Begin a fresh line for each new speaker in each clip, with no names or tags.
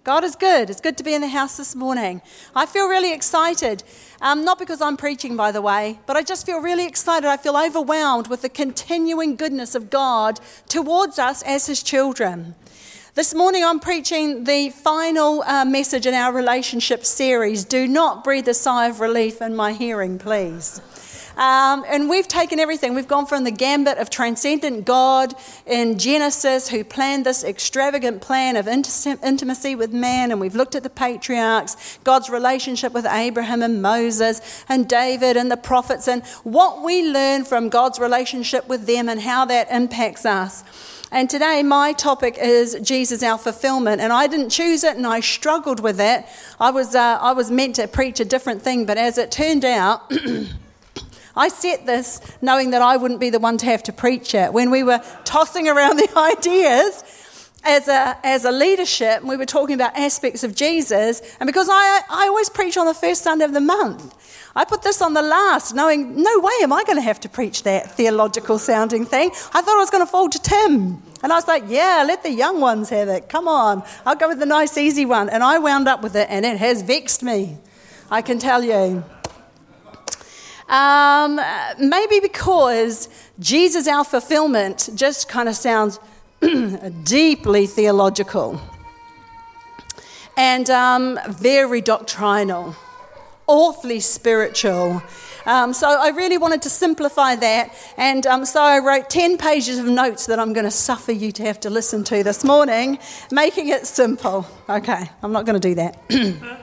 God is good. It's good to be in the house this morning. I feel really excited, not because I'm preaching, by the way, but I just feel really excited. I feel overwhelmed with the continuing goodness of God towards us as His children. This morning I'm preaching the final message in our relationship series. Do not breathe a sigh of relief in my hearing, please. And we've taken everything. We've gone from the gambit of transcendent God in Genesis, who planned this extravagant plan of intimacy with man, and we've looked at the patriarchs, God's relationship with Abraham and Moses and David and the prophets, and what we learn from God's relationship with them and how that impacts us. And today my topic is Jesus, our fulfillment, and I didn't choose it and I struggled with it. I was meant to preach a different thing, but as it turned out, I set this knowing that I wouldn't be the one to have to preach it. When we were tossing around the ideas as a leadership, we were talking about aspects of Jesus, and because I always preach on the first Sunday of the month, I put this on the last, knowing no way am I going to have to preach that theological sounding thing. I thought I was going to fall to Tim. And I was like, yeah, let the young ones have it. Come on, I'll go with the nice easy one. And I wound up with it, and it has vexed me, I can tell you. Maybe because Jesus, our fulfillment, just kind of sounds deeply theological and very doctrinal, awfully spiritual. So I really wanted to simplify that, and so I wrote 10 pages of notes that I'm going to suffer you to have to listen to this morning, making it simple. Okay, I'm not going to do that.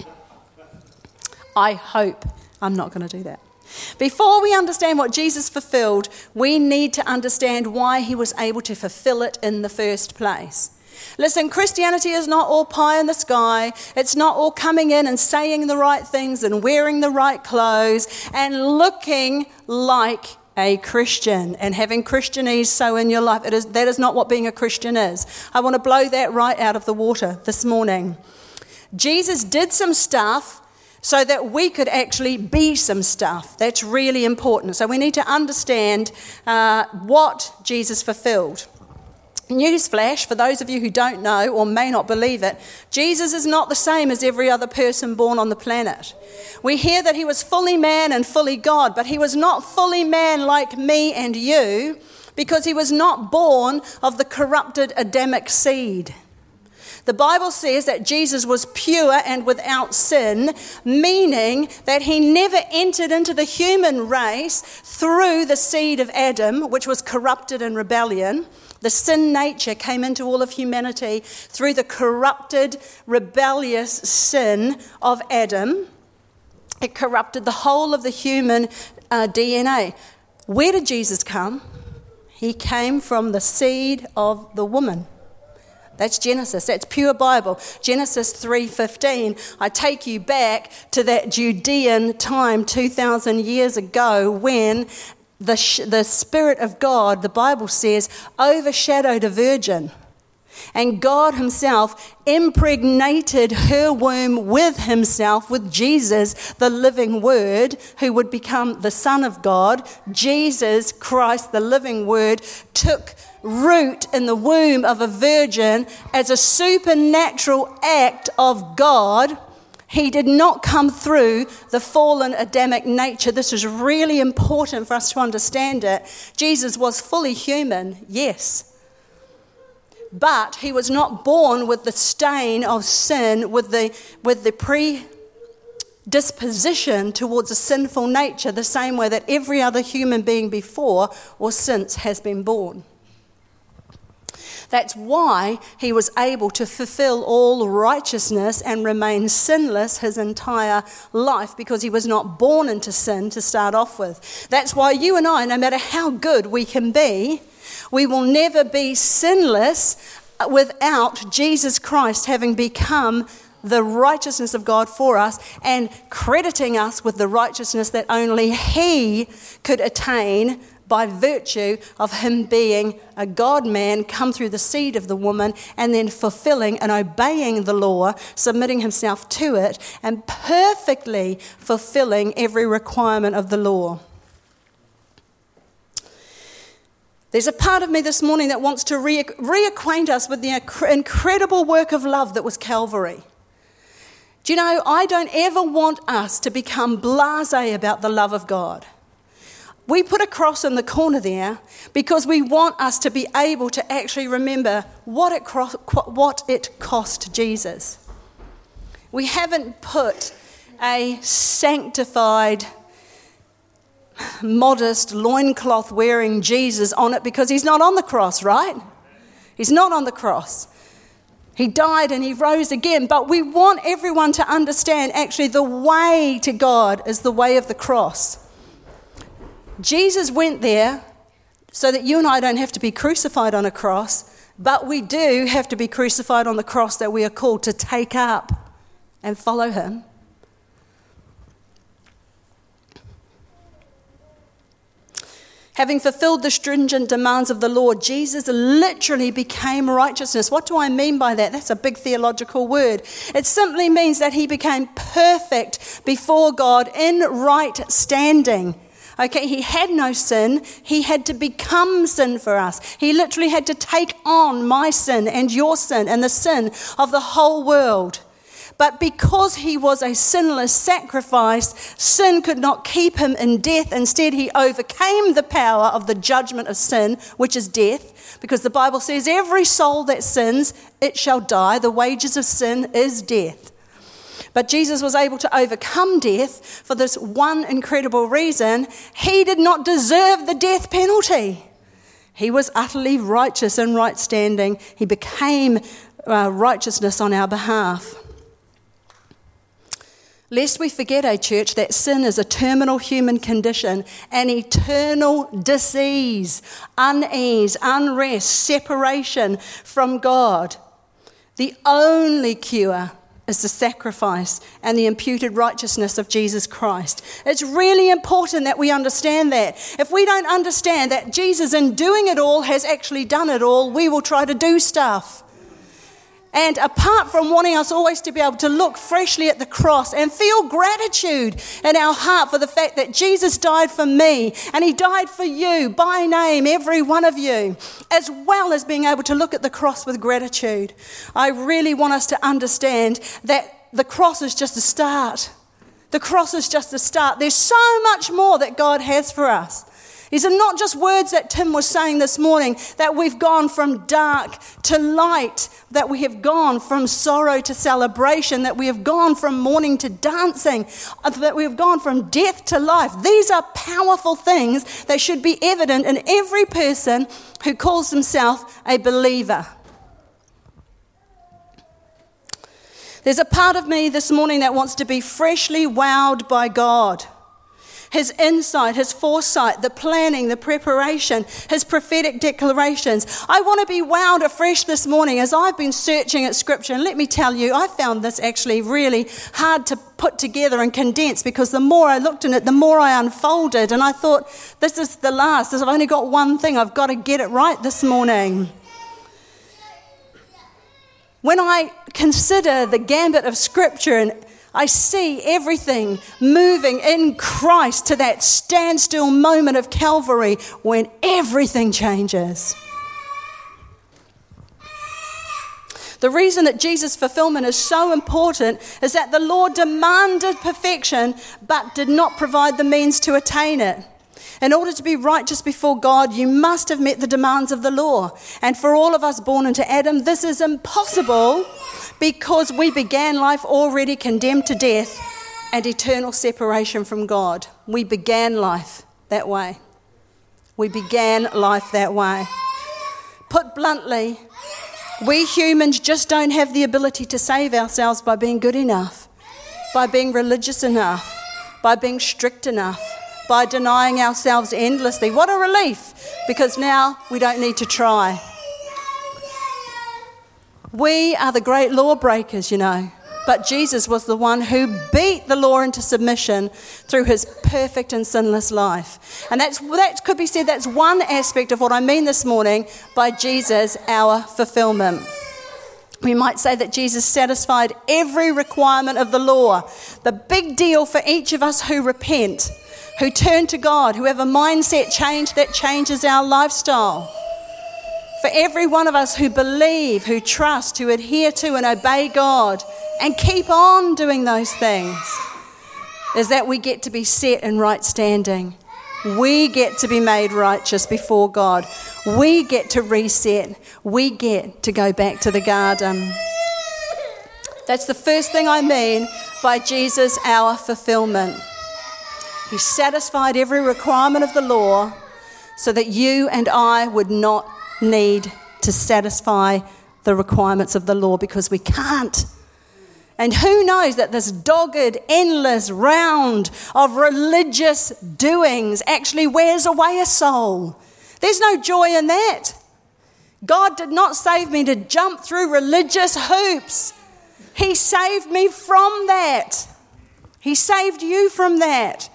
I hope I'm not going to do that. Before we understand what Jesus fulfilled, we need to understand why He was able to fulfill it in the first place. Listen, Christianity is not all pie in the sky. It's not all coming in and saying the right things and wearing the right clothes and looking like a Christian and having Christianese so in your life. That is not what being a Christian is. I want to blow that right out of the water this morning. Jesus did some stuff so that we could actually be some stuff. That's really important. So we need to understand what Jesus fulfilled. Newsflash, for those of you who don't know or may not believe it, Jesus is not the same as every other person born on the planet. We hear that He was fully man and fully God, but He was not fully man like me and you because He was not born of the corrupted Adamic seed. The Bible says that Jesus was pure and without sin, meaning that He never entered into the human race through the seed of Adam, which was corrupted in rebellion. The sin nature came into all of humanity through the corrupted, rebellious sin of Adam. It corrupted the whole of the human DNA. Where did Jesus come? He came from the seed of the woman. That's Genesis. That's pure Bible. Genesis 3:15. I take you back to that Judean time 2,000 years ago when the Spirit of God, the Bible says, overshadowed a virgin. And God Himself impregnated her womb with Himself, with Jesus, the living Word, who would become the Son of God. Jesus Christ, the living Word, took root in the womb of a virgin as a supernatural act of God. He did not come through the fallen Adamic nature. This is really important for us to understand it. Jesus was fully human, yes. But He was not born with the stain of sin, with the predisposition towards a sinful nature, the same way that every other human being before or since has been born. That's why He was able to fulfill all righteousness and remain sinless His entire life, because He was not born into sin to start off with. That's why you and I, no matter how good we can be, we will never be sinless without Jesus Christ having become the righteousness of God for us and crediting us with the righteousness that only He could attain by virtue of Him being a God-man, come through the seed of the woman, and then fulfilling and obeying the law, submitting Himself to it, and perfectly fulfilling every requirement of the law. There's a part of me this morning that wants to reacquaint us with the incredible work of love that was Calvary. Do you know, I don't ever want us to become blasé about the love of God. We put a cross in the corner there because we want us to be able to actually remember what it cost Jesus. We haven't put a sanctified, modest, loincloth wearing Jesus on it because he's not on the cross, right? He's not on the cross. He died and he rose again, but we want everyone to understand actually the way to God is the way of the cross. Jesus went there so that you and I don't have to be crucified on a cross, but we do have to be crucified on the cross that we are called to take up and follow him. Having fulfilled the stringent demands of the law, Jesus literally became righteousness. What do I mean by that? That's a big theological word. It simply means that he became perfect before God in right standing. Okay, he had no sin. He had to become sin for us. He literally had to take on my sin and your sin and the sin of the whole world. But because he was a sinless sacrifice, sin could not keep him in death. Instead, he overcame the power of the judgment of sin, which is death, because the Bible says every soul that sins, it shall die. The wages of sin is death. But Jesus was able to overcome death for this one incredible reason. He did not deserve the death penalty. He was utterly righteous and right standing. He became righteousness on our behalf. Lest we forget, church, that sin is a terminal human condition, an eternal disease, unease, unrest, separation from God. The only cure is the sacrifice and the imputed righteousness of Jesus Christ. It's really important that we understand that. If we don't understand that Jesus, in doing it all, has actually done it all, we will try to do stuff. And apart from wanting us always to be able to look freshly at the cross and feel gratitude in our heart for the fact that Jesus died for me and he died for you by name, every one of you, as well as being able to look at the cross with gratitude, I really want us to understand that the cross is just a start. The cross is just a start. There's so much more that God has for us. These are not just words that Tim was saying this morning, that we've gone from dark to light, that we have gone from sorrow to celebration, that we have gone from mourning to dancing, that we have gone from death to life. These are powerful things that should be evident in every person who calls himself a believer. There's a part of me this morning that wants to be freshly wowed by God. His insight, his foresight, the planning, the preparation, his prophetic declarations. I want to be wowed afresh this morning as I've been searching at Scripture. And let me tell you, I found this actually really hard to put together and condense, because the more I looked in it, the more I unfolded. And I thought, this is the last. I've only got one thing. I've got to get it right this morning. When I consider the gambit of Scripture, and I see everything moving in Christ to that standstill moment of Calvary when everything changes. The reason that Jesus' fulfillment is so important is that the law demanded perfection but did not provide the means to attain it. In order to be righteous before God, you must have met the demands of the law. And for all of us born into Adam, this is impossible, because we began life already condemned to death and eternal separation from God. We began life that way. We began life that way. Put bluntly, we humans just don't have the ability to save ourselves by being good enough, by being religious enough, by being strict enough, by denying ourselves endlessly. What a relief, because now we don't need to try. We are the great lawbreakers, but Jesus was the one who beat the law into submission through his perfect and sinless life. And that could be said, that's one aspect of what I mean this morning by Jesus, our fulfillment. We might say that Jesus satisfied every requirement of the law. The big deal for each of us who repent, who turn to God, who have a mindset change that changes our lifestyle. For every one of us who believe, who trust, who adhere to and obey God and keep on doing those things, is that we get to be set in right standing. We get to be made righteous before God. We get to reset. We get to go back to the garden. That's the first thing I mean by Jesus, our fulfillment. He satisfied every requirement of the law so that you and I would not need to satisfy the requirements of the law, because we can't. And who knows that this dogged, endless round of religious doings actually wears away a soul. There's no joy in that. God did not save me to jump through religious hoops. He saved me from that. He saved you from that.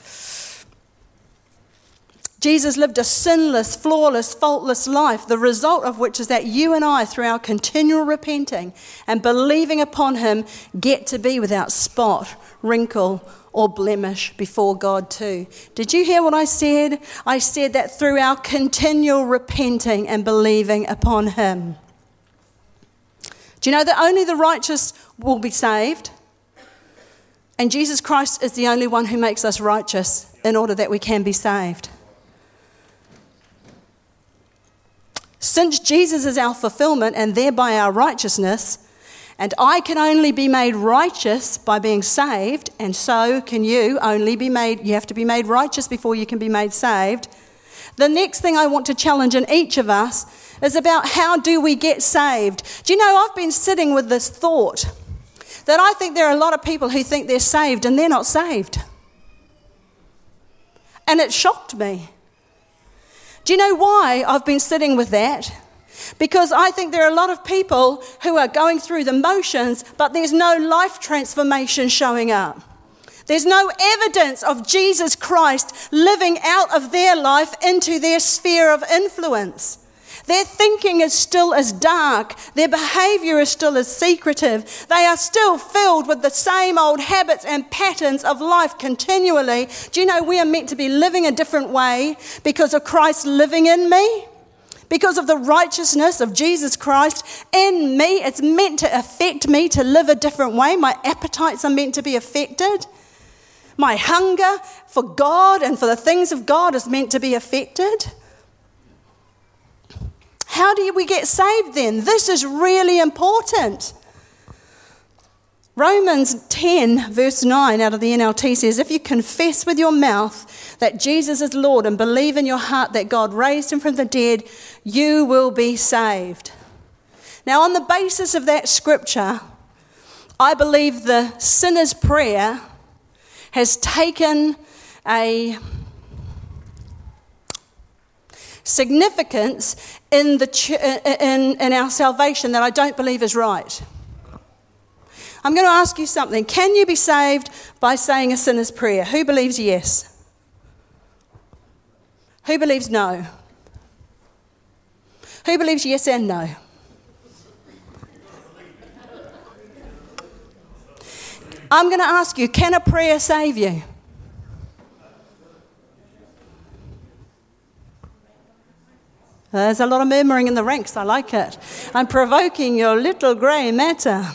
Jesus lived a sinless, flawless, faultless life, the result of which is that you and I, through our continual repenting and believing upon him, get to be without spot, wrinkle, or blemish before God too. Did you hear what I said? I said that through our continual repenting and believing upon him. Do you know that only the righteous will be saved? And Jesus Christ is the only one who makes us righteous in order that we can be saved. Since Jesus is our fulfillment and thereby our righteousness, and I can only be made righteous by being saved, and so can you only be made, you have to be made righteous before you can be made saved. The next thing I want to challenge in each of us is about how do we get saved. Do you know, I've been sitting with this thought that I think there are a lot of people who think they're saved and they're not saved. And it shocked me. Do you know why I've been sitting with that? Because I think there are a lot of people who are going through the motions, but there's no life transformation showing up. There's no evidence of Jesus Christ living out of their life into their sphere of influence. Their thinking is still as dark. Their behaviour is still as secretive. They are still filled with the same old habits and patterns of life continually. Do you know we are meant to be living a different way because of Christ living in me? Because of the righteousness of Jesus Christ in me, it's meant to affect me to live a different way. My appetites are meant to be affected. My hunger for God and for the things of God is meant to be affected. How do we get saved then? This is really important. Romans 10 verse 9 out of the NLT says, if you confess with your mouth that Jesus is Lord and believe in your heart that God raised him from the dead, you will be saved. Now, on the basis of that scripture, I believe the sinner's prayer has taken a significance in our salvation that I don't believe is right. I'm going to ask you something. Can you be saved by saying a sinner's prayer? Who believes yes? Who believes no? Who believes yes and no? I'm going to ask you, can a prayer save you? There's a lot of murmuring in the ranks. I like it. I'm provoking your little grey matter.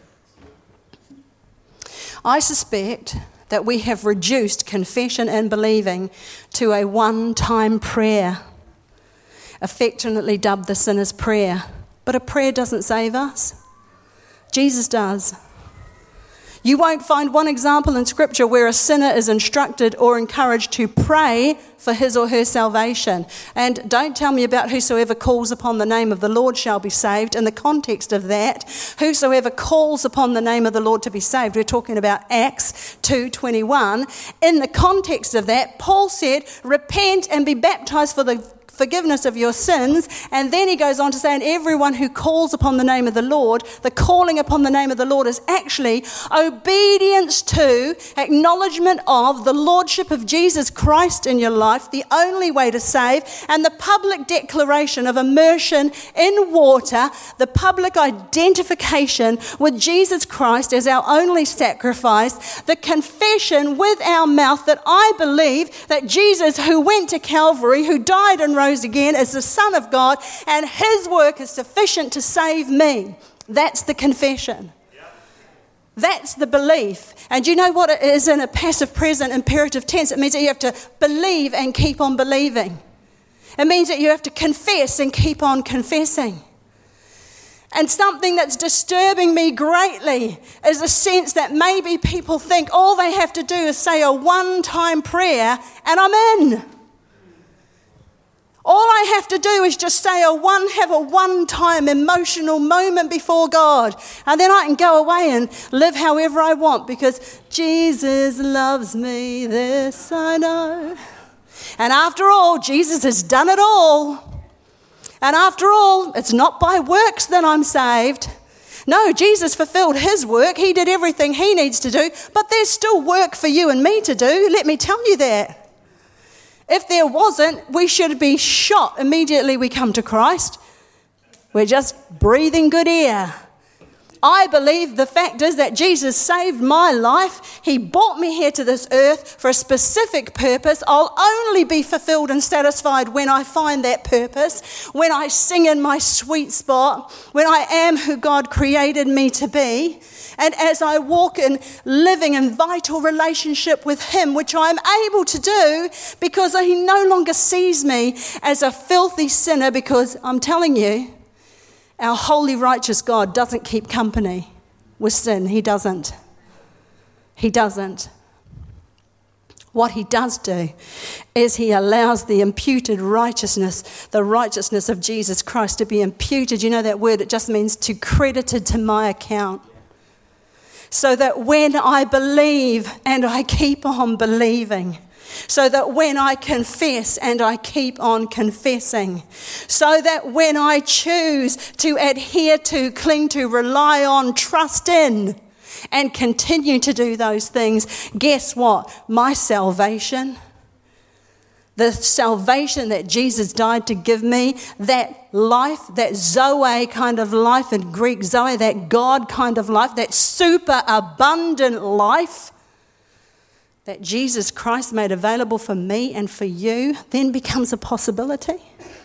I suspect that we have reduced confession and believing to a one-time prayer, affectionately dubbed the sinner's prayer. But a prayer doesn't save us. Jesus does. You won't find one example in Scripture where a sinner is instructed or encouraged to pray for his or her salvation. And don't tell me about whosoever calls upon the name of the Lord shall be saved. In the context of that, whosoever calls upon the name of the Lord to be saved, we're talking about Acts 2:21. In the context of that, Paul said, repent and be baptized for the forgiveness of your sins. And then he goes on to say, and everyone who calls upon the name of the Lord, the calling upon the name of the Lord is actually obedience to, acknowledgement of the lordship of Jesus Christ in your life, the only way to save, and the public declaration of immersion in water, the public identification with Jesus Christ as our only sacrifice, the confession with our mouth that I believe that Jesus, who went to Calvary, who died and rose again, is the Son of God, and his work is sufficient to save me. That's the confession. That's the belief. And you know what it is in a passive present imperative tense? It means that you have to believe and keep on believing. It means that you have to confess and keep on confessing. And something that's disturbing me greatly is the sense that maybe people think all they have to do is say a one-time prayer and I'm in. All I have to do is just say have a one-time emotional moment before God, and then I can go away and live however I want because Jesus loves me, this I know. And after all, Jesus has done it all. And after all, it's not by works that I'm saved. No, Jesus fulfilled his work. He did everything he needs to do, but there's still work for you and me to do. Let me tell you that. If there wasn't, we should be shot immediately we come to Christ. We're just breathing good air. I believe the fact is that Jesus saved my life. He brought me here to this earth for a specific purpose. I'll only be fulfilled and satisfied when I find that purpose, when I sing in my sweet spot, when I am who God created me to be. And as I walk in living in vital relationship with him, which I'm able to do because he no longer sees me as a filthy sinner, because I'm telling you, our holy, righteous God doesn't keep company with sin. He doesn't. He doesn't. What he does do is he allows the imputed righteousness, the righteousness of Jesus Christ to be imputed. You know that word, it just means to credited to my account. So that when I believe and I keep on believing, so that when I confess and I keep on confessing, so that when I choose to adhere to, cling to, rely on, trust in, and continue to do those things, guess what? My salvation, the salvation that Jesus died to give me, that life, that Zoe kind of life, in Greek Zoe, that God kind of life, that super abundant life that Jesus Christ made available for me and for you, then becomes a possibility.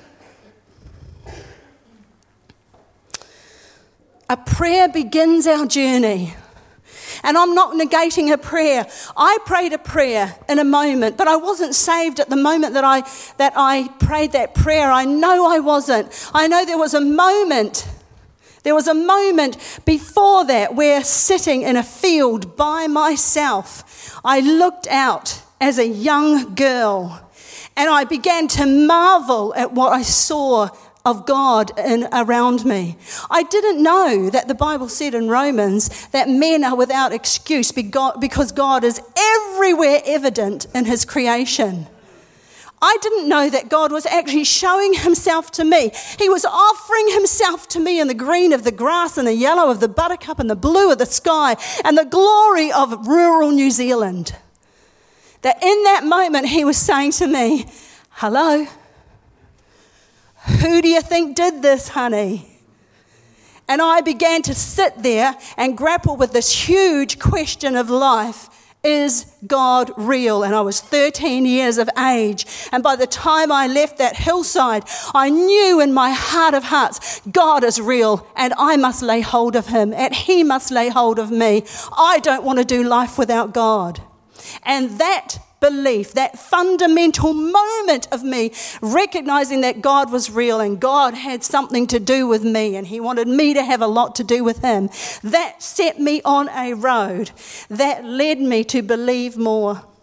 A prayer begins our journey. And I'm not negating a prayer. I prayed a prayer in a moment, but I wasn't saved at the moment that I prayed that prayer. I know I wasn't. I know there was a moment. There was a moment before that where, sitting in a field by myself, I looked out as a young girl and I began to marvel at what I saw of God around me. I didn't know that the Bible said in Romans that men are without excuse because God is everywhere evident in his creation. I didn't know that God was actually showing himself to me. He was offering himself to me in the green of the grass and the yellow of the buttercup and the blue of the sky and the glory of rural New Zealand. That in that moment he was saying to me, hello, who do you think did this, honey? And I began to sit there and grapple with this huge question of life. Is God real? And I was 13 years of age. And by the time I left that hillside, I knew in my heart of hearts, God is real and I must lay hold of him and he must lay hold of me. I don't want to do life without God. And that belief, that fundamental moment of me recognizing that God was real and God had something to do with me and he wanted me to have a lot to do with him, that set me on a road that led me to believe more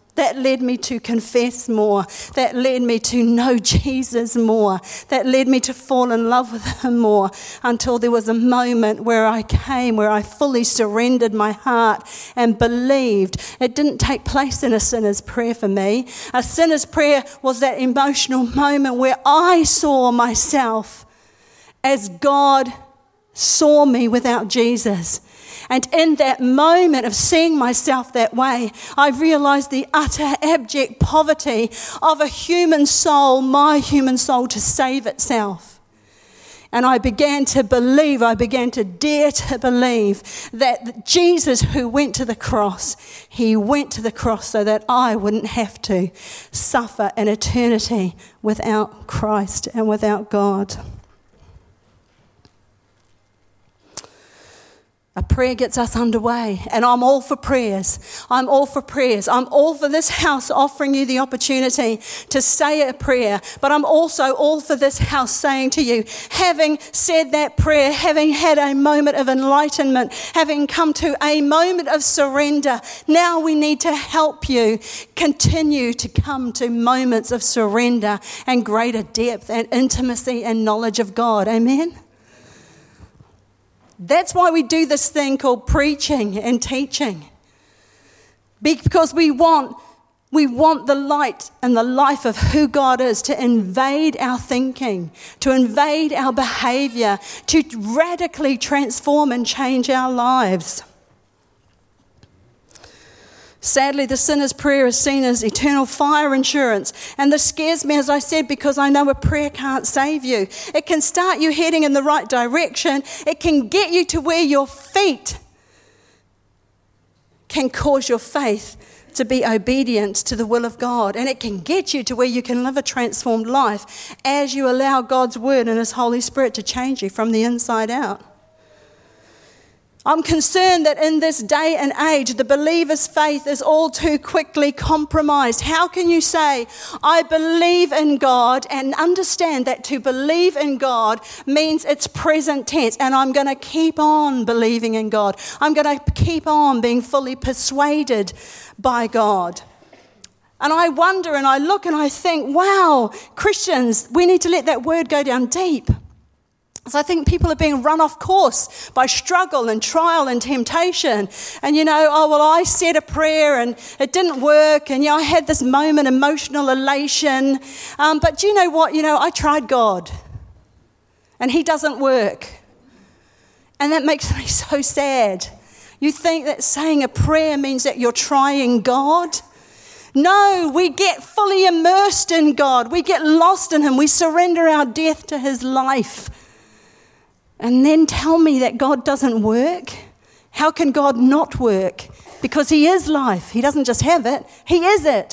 That led me to confess more. That led me to know Jesus more. That led me to fall in love with him more, until there was a moment where I fully surrendered my heart and believed. It didn't take place in a sinner's prayer for me. A sinner's prayer was that emotional moment where I saw myself as God saw me without Jesus. And in that moment of seeing myself that way, I realized the utter abject poverty of a human soul, my human soul, to save itself. And I began to dare to believe that Jesus, who went to the cross, he went to the cross so that I wouldn't have to suffer an eternity without Christ and without God. A prayer gets us underway, and I'm all for prayers. I'm all for prayers. I'm all for this house offering you the opportunity to say a prayer, but I'm also all for this house saying to you, having said that prayer, having had a moment of enlightenment, having come to a moment of surrender, now we need to help you continue to come to moments of surrender and greater depth and intimacy and knowledge of God. Amen? That's why we do this thing called preaching and teaching. Because we want the light and the life of who God is to invade our thinking, to invade our behavior, to radically transform and change our lives. Sadly, the sinner's prayer is seen as eternal fire insurance. And this scares me, as I said, because I know a prayer can't save you. It can start you heading in the right direction. It can get you to where your feet can cause your faith to be obedient to the will of God. And it can get you to where you can live a transformed life as you allow God's word and his Holy Spirit to change you from the inside out. I'm concerned that in this day and age, the believer's faith is all too quickly compromised. How can you say, I believe in God, and understand that to believe in God means it's present tense, and I'm going to keep on believing in God. I'm going to keep on being fully persuaded by God. And I wonder and I look and I think, wow, Christians, we need to let that word go down deep. So I think people are being run off course by struggle and trial and temptation. And, I said a prayer and it didn't work. And, I had this moment, emotional elation. But do you know what? I tried God. And he doesn't work. And that makes me so sad. You think that saying a prayer means that you're trying God? No, we get fully immersed in God. We get lost in him. We surrender our death to his life. And then tell me that God doesn't work? How can God not work? Because he is life. He doesn't just have it, he is it.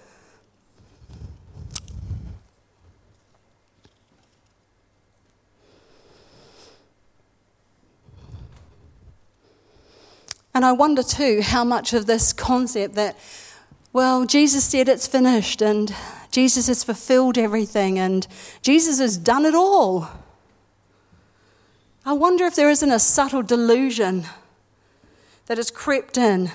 And I wonder too how much of this concept that, Jesus said it's finished and Jesus has fulfilled everything and Jesus has done it all. I wonder if there isn't a subtle delusion that has crept in.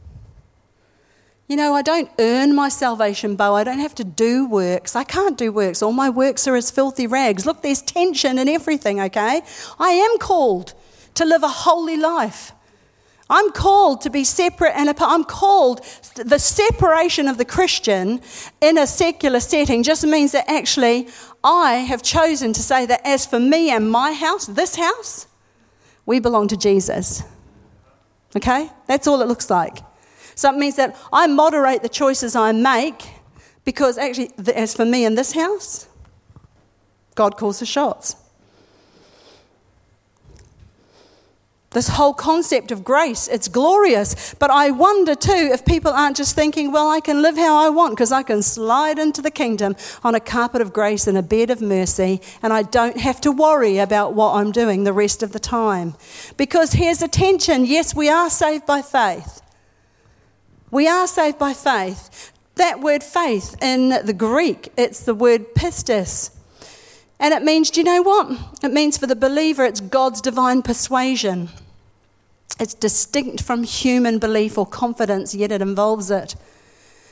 I don't earn my salvation, Bo. I don't have to do works. I can't do works. All my works are as filthy rags. Look, there's tension in everything, okay? I am called to live a holy life. I'm called to be separate and apart. I'm called, the separation of the Christian in a secular setting just means that actually I have chosen to say that as for me and my house, this house, we belong to Jesus. Okay? That's all it looks like. So it means that I moderate the choices I make because actually, as for me and this house, God calls the shots. This whole concept of grace, it's glorious. But I wonder too if people aren't just thinking, I can live how I want because I can slide into the kingdom on a carpet of grace and a bed of mercy and I don't have to worry about what I'm doing the rest of the time. Because here's the tension. Yes, we are saved by faith. We are saved by faith. That word faith in the Greek, it's the word pistis. And it means, do you know what? It means for the believer, it's God's divine persuasion. It's distinct from human belief or confidence, yet it involves it.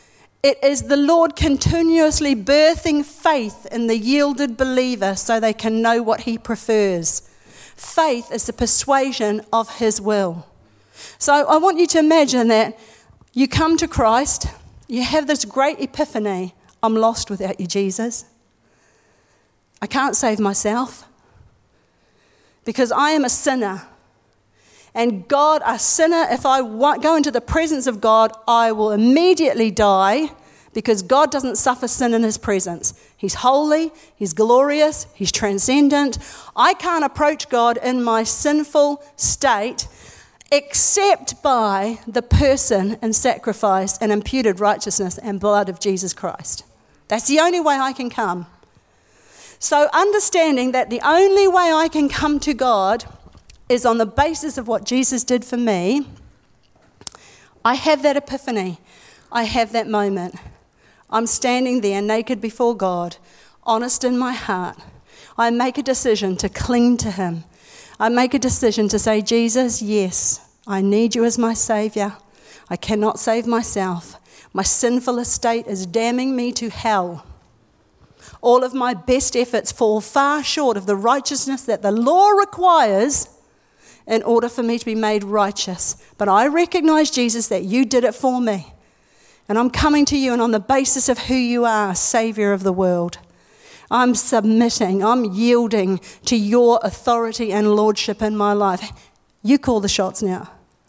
It is the Lord continuously birthing faith in the yielded believer so they can know what he prefers. Faith is the persuasion of his will. So I want you to imagine that you come to Christ, you have this great epiphany. I'm lost without you, Jesus. I can't save myself because I am a sinner. And God, a sinner, if I go into the presence of God, I will immediately die because God doesn't suffer sin in his presence. He's holy, he's glorious, he's transcendent. I can't approach God in my sinful state except by the person and sacrifice and imputed righteousness and blood of Jesus Christ. That's the only way I can come. So understanding that the only way I can come to God is on the basis of what Jesus did for me, I have that epiphany. I have that moment. I'm standing there naked before God, honest in my heart. I make a decision to cling to him. I make a decision to say, Jesus, yes, I need you as my Saviour. I cannot save myself. My sinful estate is damning me to hell. All of my best efforts fall far short of the righteousness that the law requires in order for me to be made righteous. But I recognize, Jesus, that you did it for me. And I'm coming to you, and on the basis of who you are, Saviour of the world, I'm submitting, I'm yielding to your authority and lordship in my life. You call the shots now.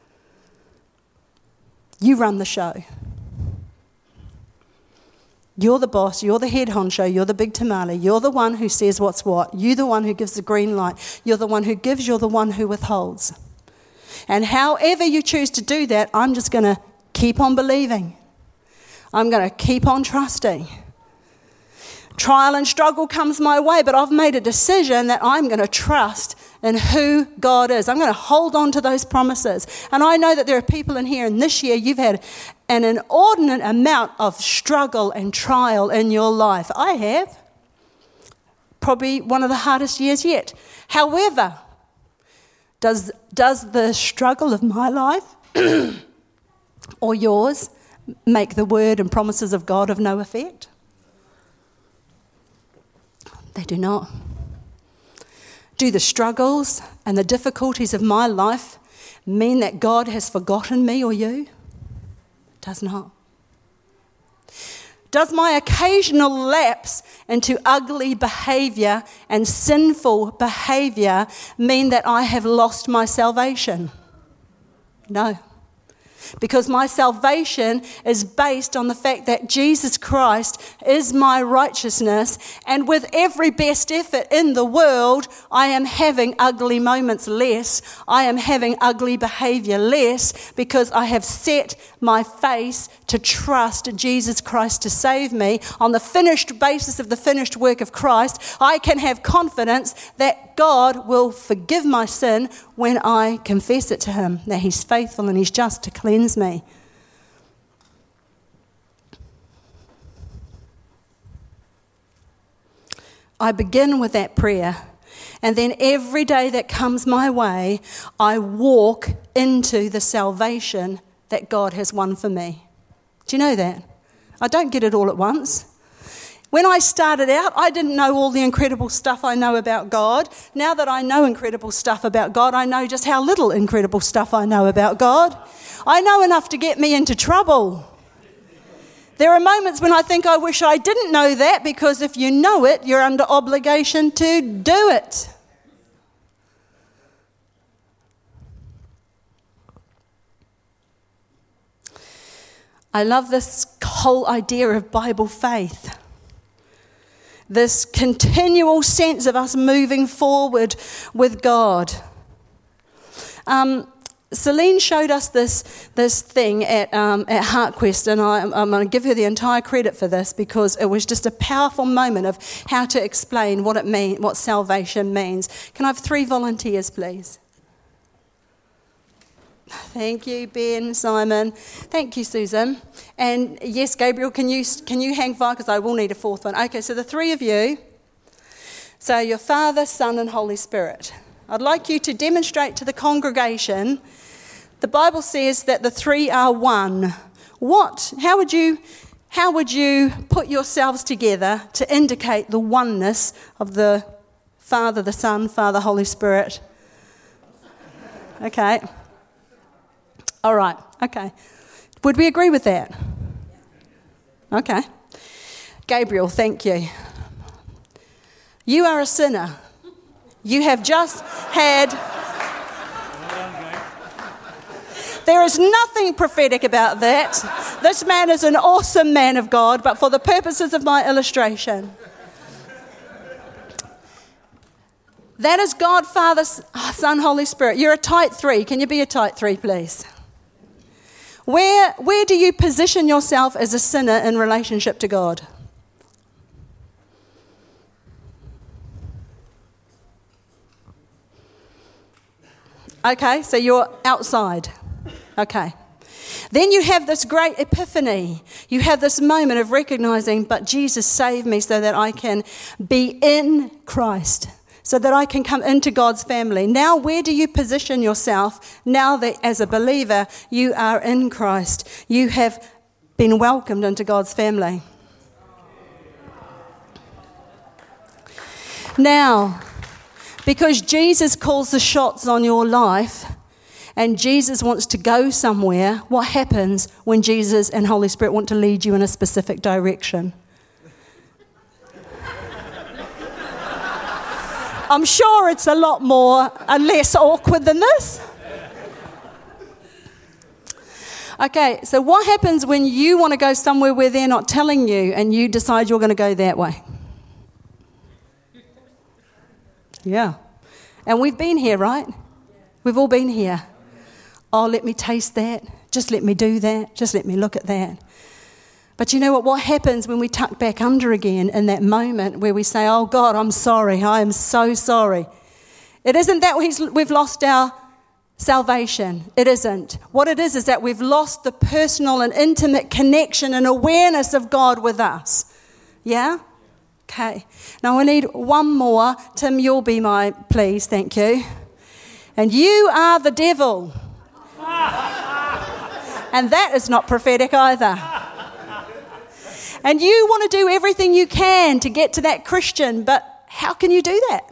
You run the show. You're the boss, you're the head honcho, you're the big tamale, you're the one who says what's what, you're the one who gives the green light, you're the one who gives, you're the one who withholds. And however you choose to do that, I'm just going to keep on believing. I'm going to keep on trusting. Trial and struggle comes my way, but I've made a decision that I'm going to trust in who God is. I'm going to hold on to those promises. And I know that there are people in here, and this year you've had an inordinate amount of struggle and trial in your life. I have. Probably one of the hardest years yet. However, does the struggle of my life or yours make the word and promises of God of no effect? They do not. Do the struggles and the difficulties of my life mean that God has forgotten me or you? It does not. Does my occasional lapse into ugly behaviour and sinful behaviour mean that I have lost my salvation? No. Because my salvation is based on the fact that Jesus Christ is my righteousness, and with every best effort in the world, I am having ugly moments less. I am having ugly behavior less because I have set my face to trust Jesus Christ to save me. On the finished basis of the finished work of Christ, I can have confidence that God will forgive my sin when I confess it to him, that he's faithful and he's just to cleanse me. I begin with that prayer, and then every day that comes my way, I walk into the salvation that God has won for me. Do you know that? I don't get it all at once. When I started out, I didn't know all the incredible stuff I know about God. Now that I know incredible stuff about God, I know just how little incredible stuff I know about God. I know enough to get me into trouble. There are moments when I think I wish I didn't know that, because if you know it, you're under obligation to do it. I love this whole idea of Bible faith. This continual sense of us moving forward with God. Celine showed us this thing at HeartQuest, and I'm going to give her the entire credit for this because it was just a powerful moment of how to explain what salvation means. Can I have 3 volunteers, please? Thank you, Ben, Simon. Thank you, Susan. And yes, Gabriel, can you hang fire, because I will need a 4th one. Okay, so the 3 of you. So your Father, Son, and Holy Spirit. I'd like you to demonstrate to the congregation. The Bible says that the 3 are one. How would you how would you put yourselves together to indicate the oneness of the Father, the Son, Father, Holy Spirit? Okay. All right. Okay. Would we agree with that? Okay. Gabriel, thank you. You are a sinner. You have just had... There is nothing prophetic about that. This man is an awesome man of God, but for the purposes of my illustration, that is God, Father, Son, Holy Spirit. You're a type 3. Can you be a type 3, please? Where do you position yourself as a sinner in relationship to God? Okay, so you're outside. Okay. Then you have this great epiphany. You have this moment of recognizing, but Jesus saved me so that I can be in Christ, so that I can come into God's family. Now, where do you position yourself now that as a believer you are in Christ? You have been welcomed into God's family. Now, because Jesus calls the shots on your life, and Jesus wants to go somewhere, what happens when Jesus and Holy Spirit want to lead you in a specific direction? I'm sure it's a lot less awkward than this. Okay, so what happens when you want to go somewhere where they're not telling you and you decide you're going to go that way? Yeah. And we've been here, right? We've all been here. Oh, let me taste that. Just let me do that. Just let me look at that. But you know what? What happens when we tuck back under again in that moment where we say, oh, God, I'm sorry. I am so sorry. It isn't that we've lost our salvation. It isn't. What it is that we've lost the personal and intimate connection and awareness of God with us. Yeah? Okay. Now I need one more. Tim, you'll be my please. Thank you. And you are the devil. And that is not prophetic either. And you want to do everything you can to get to that Christian, but how can you do that?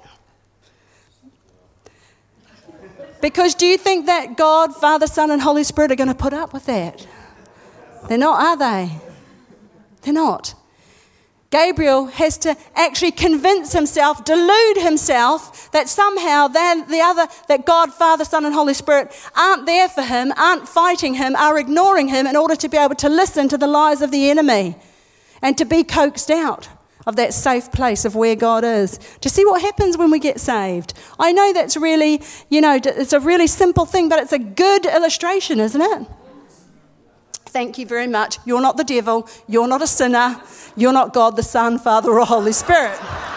Because do you think that God, Father, Son, and Holy Spirit are going to put up with that? They're not, are they? They're not. Gabriel has to actually convince himself, delude himself that somehow that God, Father, Son, and Holy Spirit aren't there for him, aren't fighting him, are ignoring him in order to be able to listen to the lies of the enemy and to be coaxed out of that safe place of where God is. Do you see what happens when we get saved? I know that's really, it's a really simple thing, but it's a good illustration, isn't it? Thank you very much. You're not the devil. You're not a sinner. You're not God, the Son, Father, or Holy Spirit.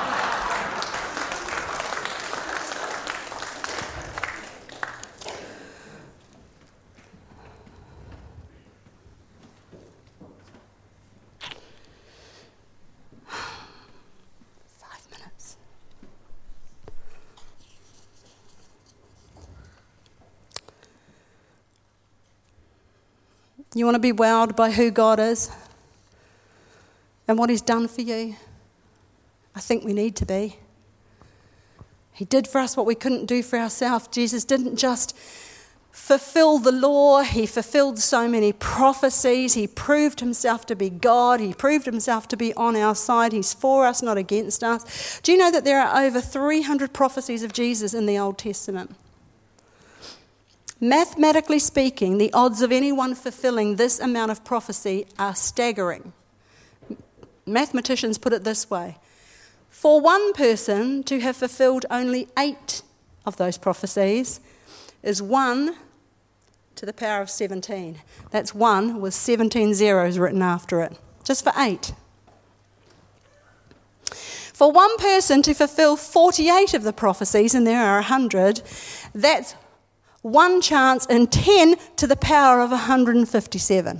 You want to be wowed by who God is and what he's done for you? I think we need to be. He did for us what we couldn't do for ourselves. Jesus didn't just fulfill the law. He fulfilled so many prophecies. He proved himself to be God. He proved himself to be on our side. He's for us, not against us. Do you know that there are over 300 prophecies of Jesus in the Old Testament? Mathematically speaking, the odds of anyone fulfilling this amount of prophecy are staggering. Mathematicians put it this way. For one person to have fulfilled only 8 of those prophecies is 1 to the power of 17. That's 1 with 17 zeros written after it, just for 8. For one person to fulfill 48 of the prophecies, and there are 100, that's 1 chance in 10 to the power of 157.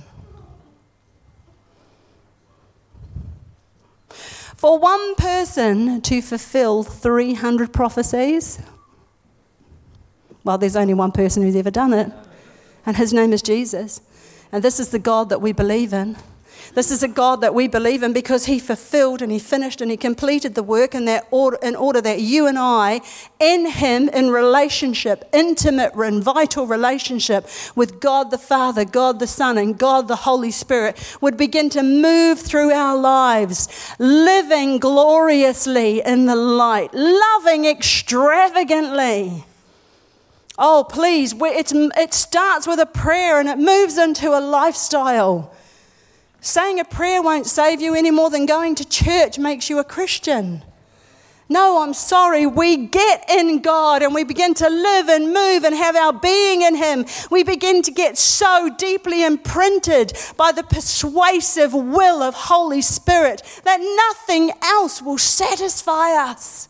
For one person to fulfill 300 prophecies, well, there's only one person who's ever done it, and his name is Jesus. And this is the God that we believe in. This is a God that we believe in because he fulfilled and he finished and he completed the work in order that you and I, in him, in relationship, intimate and vital relationship with God the Father, God the Son, and God the Holy Spirit, would begin to move through our lives, living gloriously in the light, loving extravagantly. Oh, please, it starts with a prayer and it moves into a lifestyle. Saying a prayer won't save you any more than going to church makes you a Christian. No, I'm sorry. We get in God and we begin to live and move and have our being in him. We begin to get so deeply imprinted by the persuasive will of Holy Spirit that nothing else will satisfy us.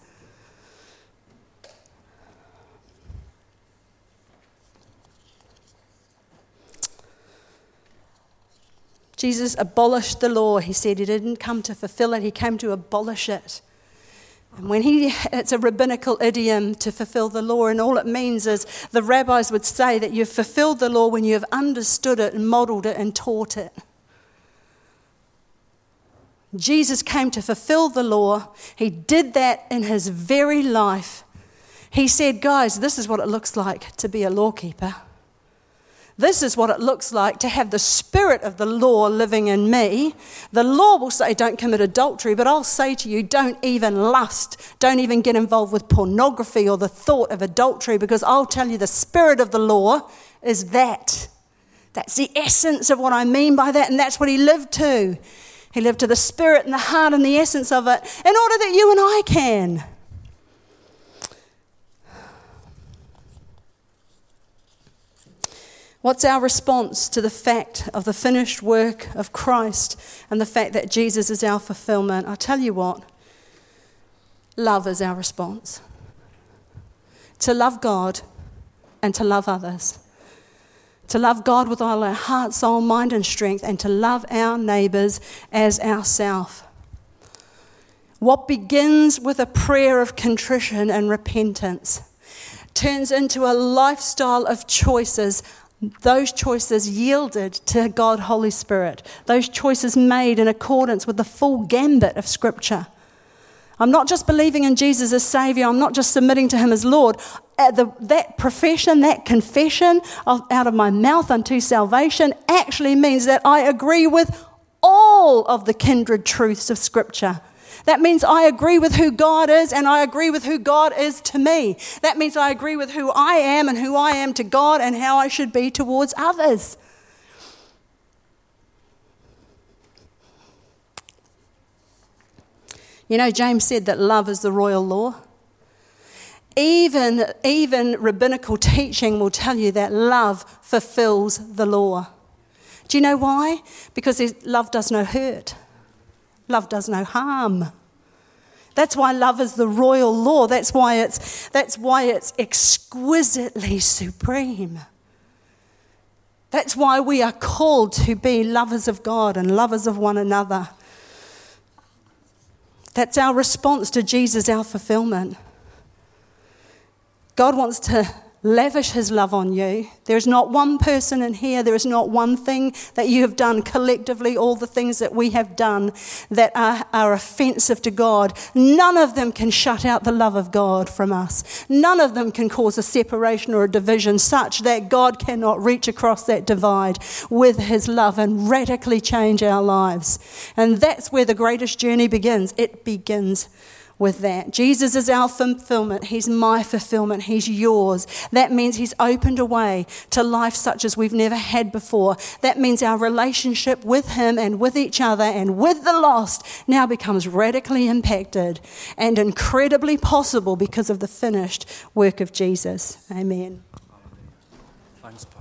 Jesus abolished the law. He said he didn't come to fulfill it, he came to abolish it. And it's a rabbinical idiom to fulfill the law, and all it means is the rabbis would say that you've fulfilled the law when you have understood it and modeled it and taught it. Jesus came to fulfill the law. He did that in his very life. He said, guys, this is what it looks like to be a lawkeeper. This is what it looks like to have the spirit of the law living in me. The law will say don't commit adultery, but I'll say to you don't even lust. Don't even get involved with pornography or the thought of adultery, because I'll tell you the spirit of the law is that. That's the essence of what I mean by that, and that's what he lived to. He lived to the spirit and the heart and the essence of it in order that you and I can. What's our response to the fact of the finished work of Christ and the fact that Jesus is our fulfillment? I'll tell you what, love is our response. To love God and to love others. To love God with all our heart, soul, mind and strength, and to love our neighbours as ourselves. What begins with a prayer of contrition and repentance turns into a lifestyle of choices. Those choices yielded to God, Holy Spirit. Those choices made in accordance with the full gambit of Scripture. I'm not just believing in Jesus as Saviour. I'm not just submitting to him as Lord. That profession, that confession out of my mouth unto salvation actually means that I agree with all of the kindred truths of Scripture. That means I agree with who God is and I agree with who God is to me. That means I agree with who I am and who I am to God and how I should be towards others. You know, James said that love is the royal law. Even rabbinical teaching will tell you that love fulfills the law. Do you know why? Because love does no hurt. Love does no harm. That's why love is the royal law. That's why it's exquisitely supreme. That's why we are called to be lovers of God and lovers of one another. That's our response to Jesus, our fulfillment. God wants to lavish his love on you. There's not one person in here, there is not one thing that you have done collectively, all the things that we have done that are offensive to God. None of them can shut out the love of God from us. None of them can cause a separation or a division such that God cannot reach across that divide with his love and radically change our lives. And that's where the greatest journey begins. It begins with that. Jesus is our fulfillment. He's my fulfillment. He's yours. That means he's opened a way to life such as we've never had before. That means our relationship with him and with each other and with the lost now becomes radically impacted and incredibly possible because of the finished work of Jesus. Amen. Thanks.